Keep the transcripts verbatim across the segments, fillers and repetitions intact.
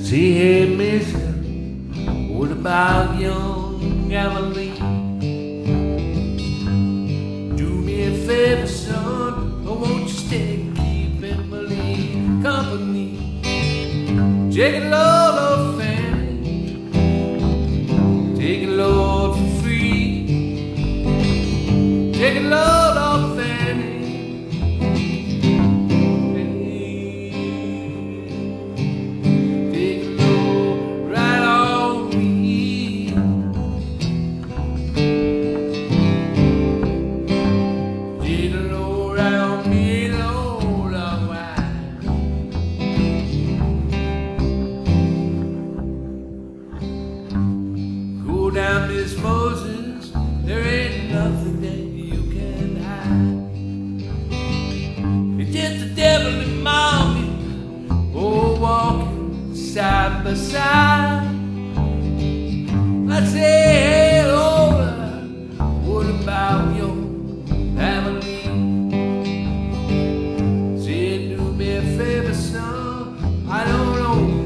Say, hey, mister, what about young Emily? Do me a favor, son, or won't you stay keeping Emily company? Take it, Lord, of Fanny. Take it, Lord, for free. Take it, Lord, of Fanny. Down, Miss Moses, there ain't nothing that you can hide. It's just the devil and mommy, oh, walking side by side. I say, hey, Lola, what about your family? Say, do me a favor, son, I don't know.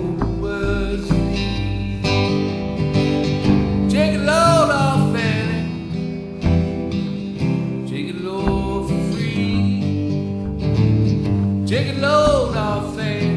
Take it low off Fanny.